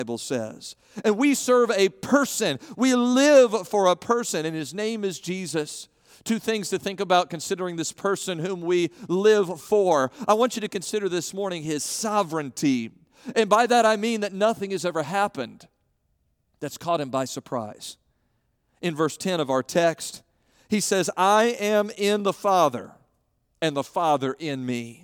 Bible says. And we serve a person. We live for a person, and his name is Jesus. Two things to think about considering this person whom we live for. I want you to consider this morning his sovereignty. And by that I mean that nothing has ever happened that's caught him by surprise. In verse 10 of our text, he says, I am in the Father, and the Father in me.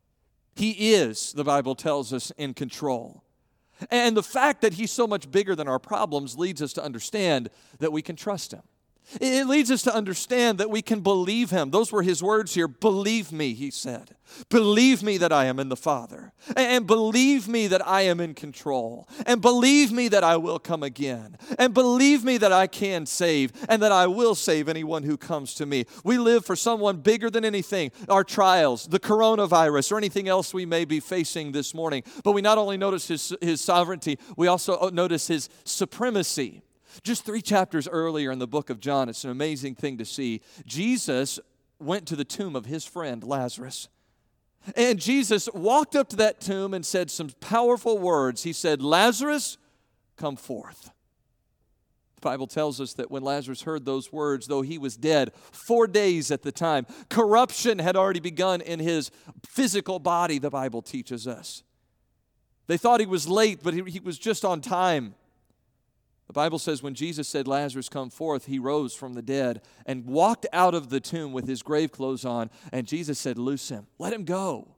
He is, the Bible tells us, in control. And the fact that he's so much bigger than our problems leads us to understand that we can trust him. It leads us to understand that we can believe him. Those were his words here. Believe me, he said. Believe me that I am in the Father. And believe me that I am in control. And believe me that I will come again. And believe me that I can save and that I will save anyone who comes to me. We live for someone bigger than anything, our trials, the coronavirus, or anything else we may be facing this morning. But we not only notice his sovereignty, we also notice his supremacy. Just 3 chapters earlier in the book of John, it's an amazing thing to see. Jesus went to the tomb of his friend Lazarus. And Jesus walked up to that tomb and said some powerful words. He said, Lazarus, come forth. The Bible tells us that when Lazarus heard those words, though he was dead 4 days at the time, corruption had already begun in his physical body, the Bible teaches us. They thought he was late, but he was just on time. The Bible says when Jesus said, Lazarus, come forth, he rose from the dead and walked out of the tomb with his grave clothes on. And Jesus said, loose him. Let him go.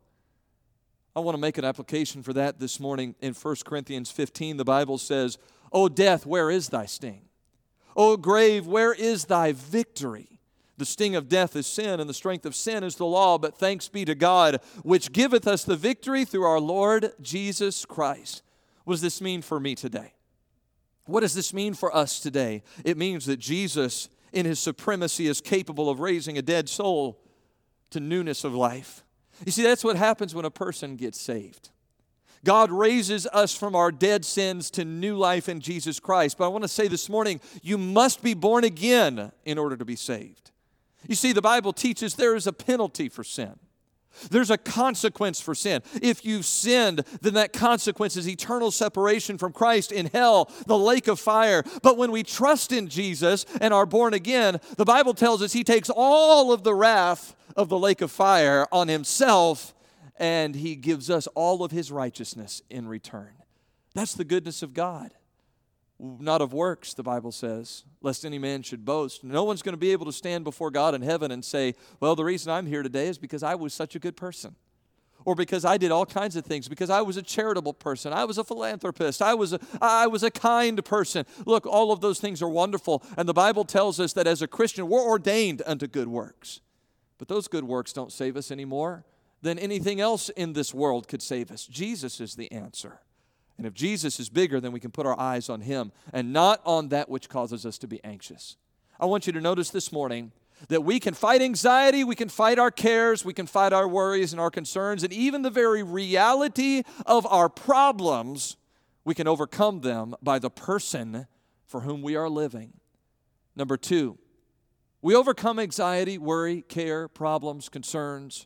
I want to make an application for that this morning. In 1 Corinthians 15, the Bible says, O death, where is thy sting? O grave, where is thy victory? The sting of death is sin, and the strength of sin is the law. But thanks be to God, which giveth us the victory through our Lord Jesus Christ. What does this mean for me today? What does this mean for us today? It means that Jesus, in his supremacy, is capable of raising a dead soul to newness of life. You see, that's what happens when a person gets saved. God raises us from our dead sins to new life in Jesus Christ. But I want to say this morning, you must be born again in order to be saved. You see, the Bible teaches there is a penalty for sin. There's a consequence for sin. If you've sinned, then that consequence is eternal separation from Christ in hell, the lake of fire. But when we trust in Jesus and are born again, the Bible tells us he takes all of the wrath of the lake of fire on himself, and he gives us all of his righteousness in return. That's the goodness of God. Not of works, the Bible says, lest any man should boast. No one's going to be able to stand before God in heaven and say, well, the reason I'm here today is because I was such a good person. Or because I did all kinds of things, because I was a charitable person, I was a philanthropist, I was a kind person. Look, all of those things are wonderful, and the Bible tells us that as a Christian, we're ordained unto good works. But those good works don't save us any more than anything else in this world could save us. Jesus is the answer. And if Jesus is bigger, then we can put our eyes on him and not on that which causes us to be anxious. I want you to notice this morning that we can fight anxiety, we can fight our cares, we can fight our worries and our concerns, and even the very reality of our problems, we can overcome them by the person for whom we are living. Number 2, we overcome anxiety, worry, care, problems, concerns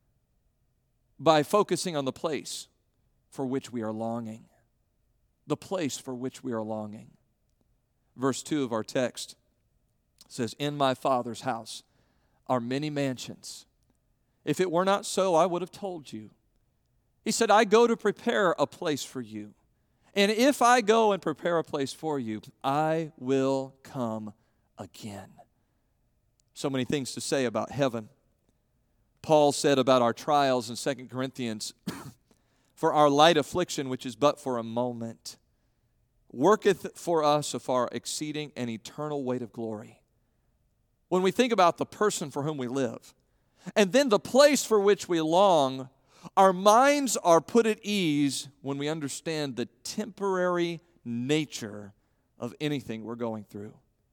by focusing on the place for which we are longing. The place for which we are longing. Verse 2 of our text says, in my Father's house are many mansions. If it were not so, I would have told you. He said, I go to prepare a place for you. And if I go and prepare a place for you, I will come again. So many things to say about heaven. Paul said about our trials in 2 Corinthians, for our light affliction, which is but for a moment, worketh for us a far exceeding and eternal weight of glory. When we think about the person for whom we live, and then the place for which we long, our minds are put at ease when we understand the temporary nature of anything we're going through.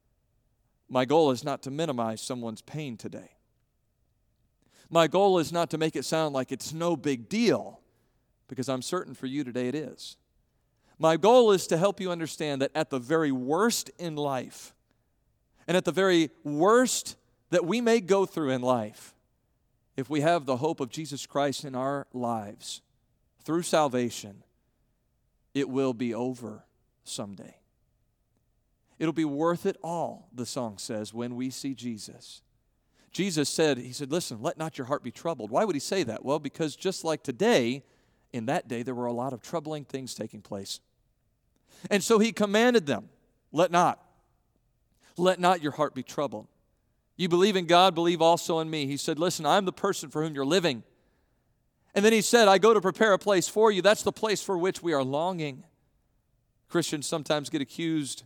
My goal is not to minimize someone's pain today. My goal is not to make it sound like it's no big deal, because I'm certain for you today it is. My goal is to help you understand that at the very worst in life, and at the very worst that we may go through in life, if we have the hope of Jesus Christ in our lives through salvation, it will be over someday. It'll be worth it all, the song says, when we see Jesus. Jesus said, he said, listen, let not your heart be troubled. Why would he say that? Well, because just like today, in that day, there were a lot of troubling things taking place. And so he commanded them, let not your heart be troubled. You believe in God, believe also in me. He said, listen, I'm the person for whom you're living. And then he said, I go to prepare a place for you. That's the place for which we are longing. Christians sometimes get accused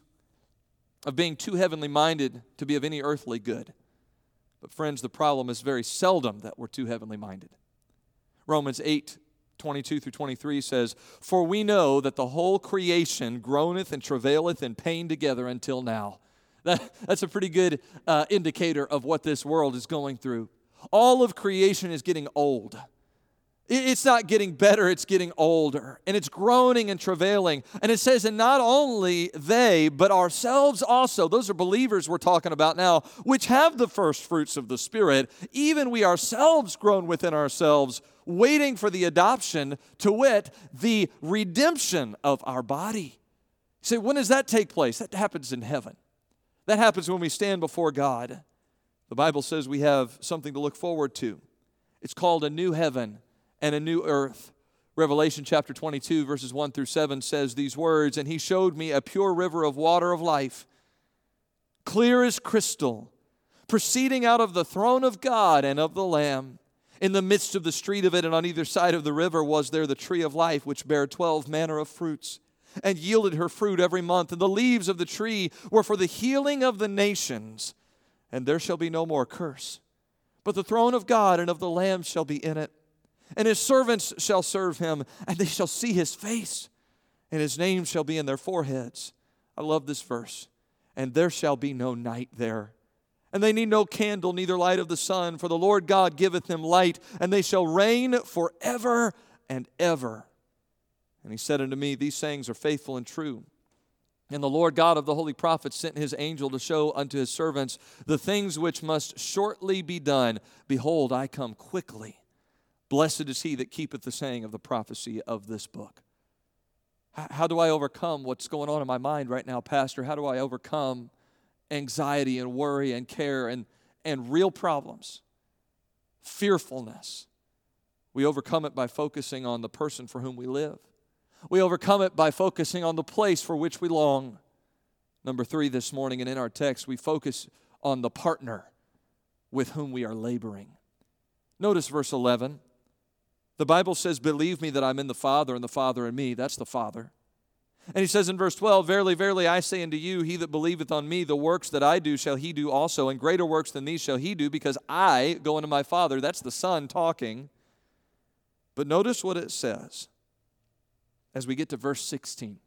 of being too heavenly minded to be of any earthly good. But friends, the problem is very seldom that we're too heavenly minded. Romans 8:22 through 23 says, for we know that the whole creation groaneth and travaileth in pain together until now. That's a pretty good indicator of what this world is going through. All of creation is getting old. It's not getting better, it's getting older. And it's groaning and travailing. And it says, and not only they, but ourselves also, those are believers we're talking about now, which have the first fruits of the Spirit, even we ourselves groan within ourselves, waiting for the adoption, to wit, the redemption of our body. You say, when does that take place? That happens in heaven. That happens when we stand before God. The Bible says we have something to look forward to. It's called a new heaven and a new earth. Revelation chapter 22, verses 1 through 7 says these words, and he showed me a pure river of water of life, clear as crystal, proceeding out of the throne of God and of the Lamb. In the midst of the street of it and on either side of the river was there the tree of life, which bare 12 manner of fruits, and yielded her fruit every month. And the leaves of the tree were for the healing of the nations. And there shall be no more curse, but the throne of God and of the Lamb shall be in it. And his servants shall serve him, and they shall see his face, and his name shall be in their foreheads. I love this verse. And there shall be no night there. And they need no candle, neither light of the sun, for the Lord God giveth them light, and they shall reign forever and ever. And he said unto me, these sayings are faithful and true. And the Lord God of the holy prophets sent his angel to show unto his servants the things which must shortly be done. Behold, I come quickly. Blessed is he that keepeth the saying of the prophecy of this book. How do I overcome what's going on in my mind right now, Pastor? How do I overcome anxiety and worry and care and real problems? Fearfulness. We overcome it by focusing on the person for whom we live. We overcome it by focusing on the place for which we long. Number 3 this morning, and in our text, we focus on the partner with whom we are laboring. Notice verse 11. The Bible says, believe me that I'm in the Father and the Father in me. That's the Father. And he says in verse 12, verily, verily, I say unto you, he that believeth on me, the works that I do shall he do also, and greater works than these shall he do, because I go unto my Father. That's the Son talking. But notice what it says as we get to verse 16.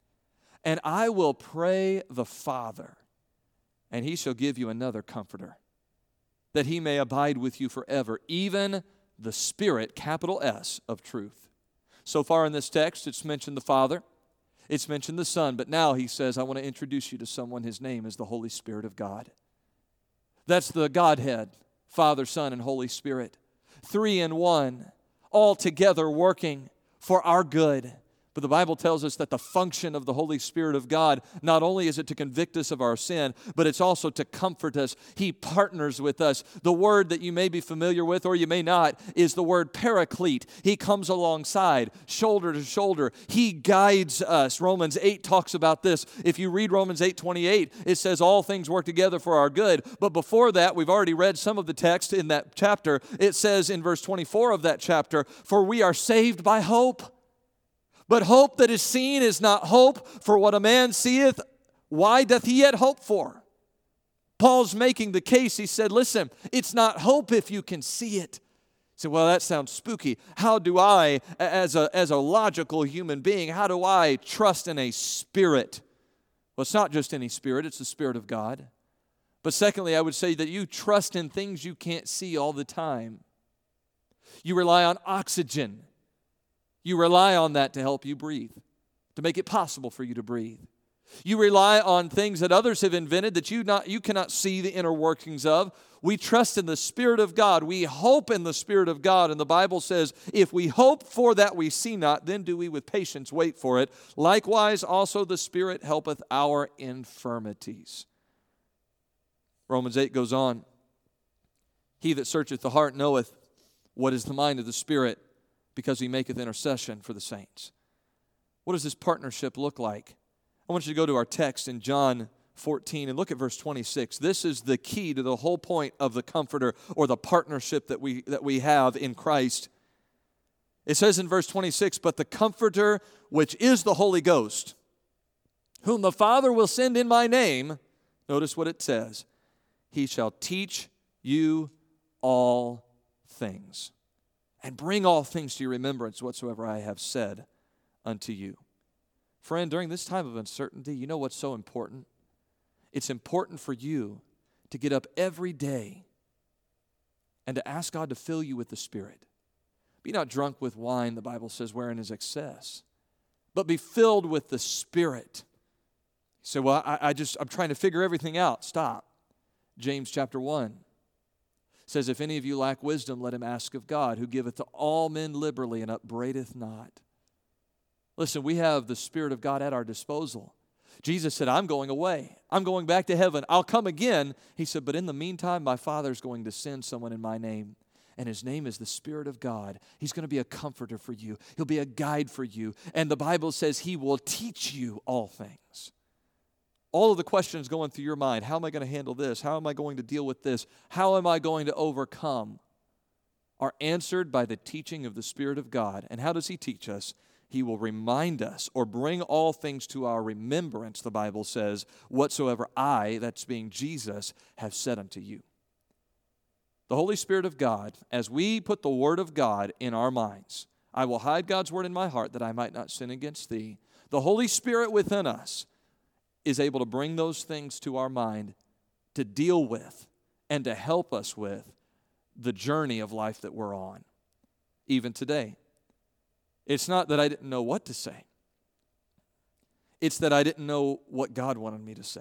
And I will pray the Father, and he shall give you another comforter, that he may abide with you forever, even the Spirit, capital S, of truth. So far in this text, it's mentioned the Father, it's mentioned the Son, but now he says, I want to introduce you to someone. His name is the Holy Spirit of God. That's the Godhead, Father, Son, and Holy Spirit. 3 in 1, all together working for our good. But the Bible tells us that the function of the Holy Spirit of God, not only is it to convict us of our sin, but it's also to comfort us. He partners with us. The word that you may be familiar with or you may not is the word paraclete. He comes alongside, shoulder to shoulder. He guides us. Romans 8 talks about this. If you read Romans 8:28, it says all things work together for our good. But before that, we've already read some of the text in that chapter. It says in verse 24 of that chapter, for we are saved by hope. But hope that is seen is not hope, for what a man seeth, why doth he yet hope for? Paul's making the case. He said, listen, it's not hope if you can see it. You say, well, that sounds spooky. How do I, as a logical human being, how do I trust in a spirit? Well, it's not just any spirit, it's the Spirit of God. But secondly, I would say that you trust in things you can't see all the time. You rely on oxygen. You rely on that to help you breathe, to make it possible for you to breathe. You rely on things that others have invented that you cannot see the inner workings of. We trust in the Spirit of God. We hope in the Spirit of God. And the Bible says, if we hope for that we see not, then do we with patience wait for it. Likewise, also the Spirit helpeth our infirmities. Romans 8 goes on. He that searcheth the heart knoweth what is the mind of the Spirit, because he maketh intercession for the saints. What does this partnership look like? I want you to go to our text in John 14 and look at verse 26. This is the key to the whole point of the Comforter, or the partnership that we have in Christ. It says in verse 26, but the Comforter, which is the Holy Ghost, whom the Father will send in my name, notice what it says, he shall teach you all things, and bring all things to your remembrance whatsoever I have said unto you. Friend, during this time of uncertainty, you know what's so important? It's important for you to get up every day and to ask God to fill you with the Spirit. Be not drunk with wine, the Bible says, wherein is excess, but be filled with the Spirit. You say, well, I'm trying to figure everything out. Stop. James chapter 1 says, if any of you lack wisdom, let him ask of God, who giveth to all men liberally and upbraideth not. Listen, we have the Spirit of God at our disposal. Jesus said, I'm going away. I'm going back to heaven. I'll come again. He said, but in the meantime, my Father's going to send someone in my name, and his name is the Spirit of God. He's going to be a comforter for you. He'll be a guide for you. And the Bible says he will teach you all things. All of the questions going through your mind, how am I going to handle this? How am I going to deal with this? How am I going to overcome? Are answered by the teaching of the Spirit of God. And how does he teach us? He will remind us, or bring all things to our remembrance, the Bible says, whatsoever I, that's being Jesus, have said unto you. The Holy Spirit of God, as we put the Word of God in our minds, I will hide God's Word in my heart that I might not sin against thee. The Holy Spirit within us is able to bring those things to our mind to deal with and to help us with the journey of life that we're on, even today. It's not that I didn't know what to say. It's that I didn't know what God wanted me to say.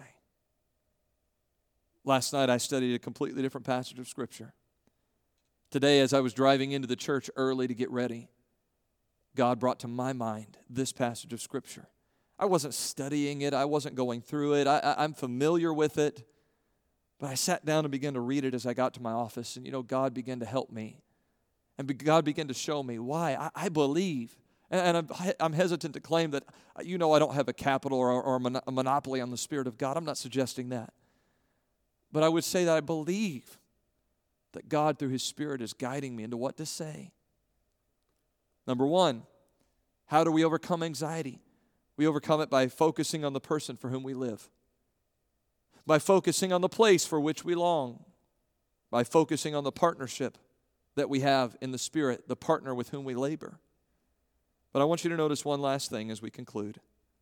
Last night I studied a completely different passage of Scripture. Today, as I was driving into the church early to get ready, God brought to my mind this passage of Scripture. I wasn't studying it. I wasn't going through it. I'm familiar with it. But I sat down and began to read it as I got to my office. And, God began to help me. And God began to show me why. I believe, and I'm hesitant to claim that, I don't have a capital or a monopoly on the Spirit of God. I'm not suggesting that. But I would say that I believe that God, through His Spirit, is guiding me into what to say. Number one, how do we overcome anxiety? We overcome it by focusing on the person for whom we live, by focusing on the place for which we long, by focusing on the partnership that we have in the Spirit, the partner with whom we labor. But I want you to notice one last thing as we conclude.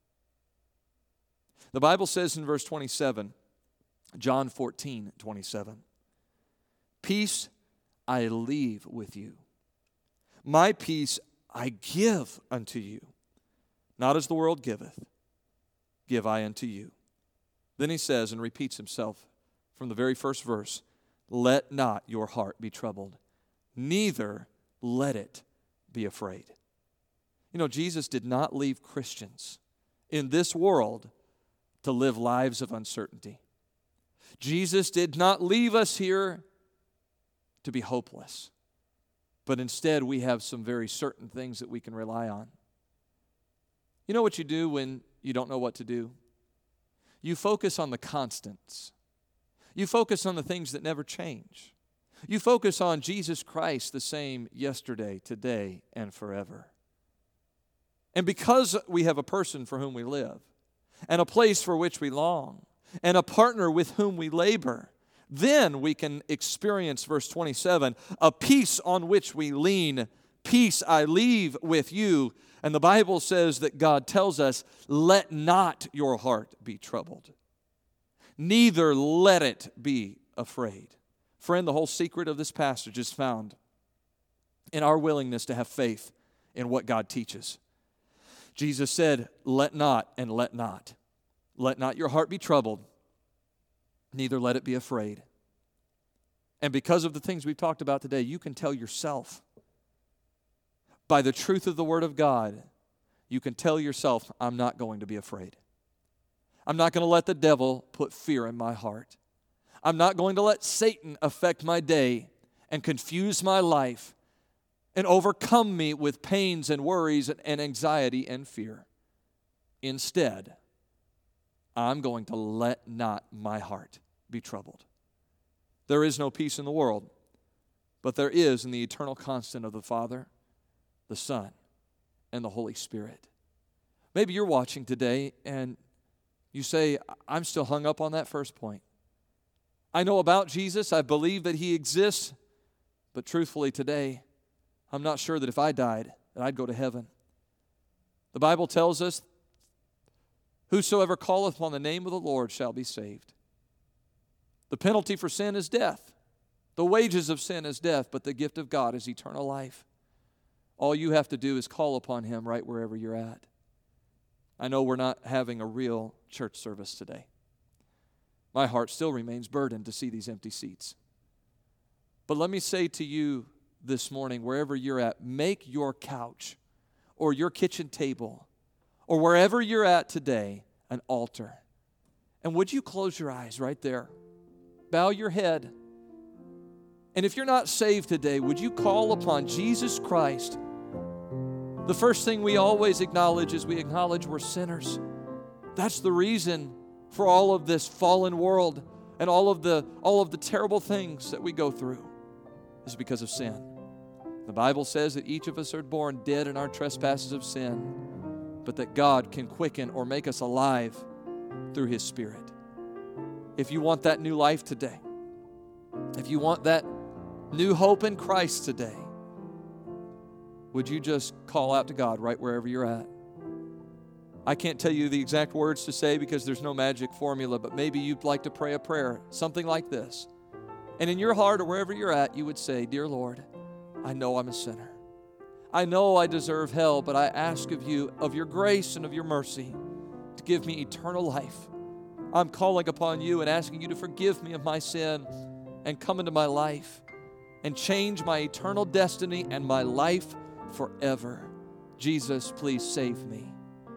The Bible says in verse 27, John 14:27, peace I leave with you. My peace I give unto you. Not as the world giveth, give I unto you. Then he says and repeats himself from the very first verse, let not your heart be troubled, neither let it be afraid. Jesus did not leave Christians in this world to live lives of uncertainty. Jesus did not leave us here to be hopeless, but instead we have some very certain things that we can rely on. You know what you do when you don't know what to do? You focus on the constants. You focus on the things that never change. You focus on Jesus Christ, the same yesterday, today, and forever. And because we have a person for whom we live, and a place for which we long, and a partner with whom we labor, then we can experience, verse 27, a peace on which we lean. Peace I leave with you. And the Bible says that God tells us, let not your heart be troubled, neither let it be afraid. Friend, the whole secret of this passage is found in our willingness to have faith in what God teaches. Jesus said, let not and let not. Let not your heart be troubled, neither let it be afraid. And because of the things we've talked about today, you can tell yourself, by the truth of the Word of God, you can tell yourself, I'm not going to be afraid. I'm not going to let the devil put fear in my heart. I'm not going to let Satan affect my day and confuse my life and overcome me with pains and worries and anxiety and fear. Instead, I'm going to let not my heart be troubled. There is no peace in the world, but there is in the eternal constant of the Father, the Son, and the Holy Spirit. Maybe you're watching today and you say, I'm still hung up on that first point. I know about Jesus, I believe that He exists, but truthfully today, I'm not sure that if I died, that I'd go to heaven. The Bible tells us, whosoever calleth upon the name of the Lord shall be saved. The penalty for sin is death. The wages of sin is death, but the gift of God is eternal life. All you have to do is call upon Him right wherever you're at. I know we're not having a real church service today. My heart still remains burdened to see these empty seats. But let me say to you this morning, wherever you're at, make your couch or your kitchen table or wherever you're at today an altar. And would you close your eyes right there? Bow your head. And if you're not saved today, would you call upon Jesus Christ? The first thing we always acknowledge is we acknowledge we're sinners. That's the reason for all of this fallen world and all of the terrible things that we go through is because of sin. The Bible says that each of us are born dead in our trespasses of sin, but that God can quicken or make us alive through His Spirit. If you want that new life today, if you want that new hope in Christ today, would you just call out to God right wherever you're at? I can't tell you the exact words to say because there's no magic formula, but maybe you'd like to pray a prayer, something like this. And in your heart or wherever you're at, you would say, Dear Lord, I know I'm a sinner. I know I deserve hell, but I ask of you, of your grace and of your mercy, to give me eternal life. I'm calling upon you and asking you to forgive me of my sin and come into my life and change my eternal destiny and my life forever. Jesus, please save me.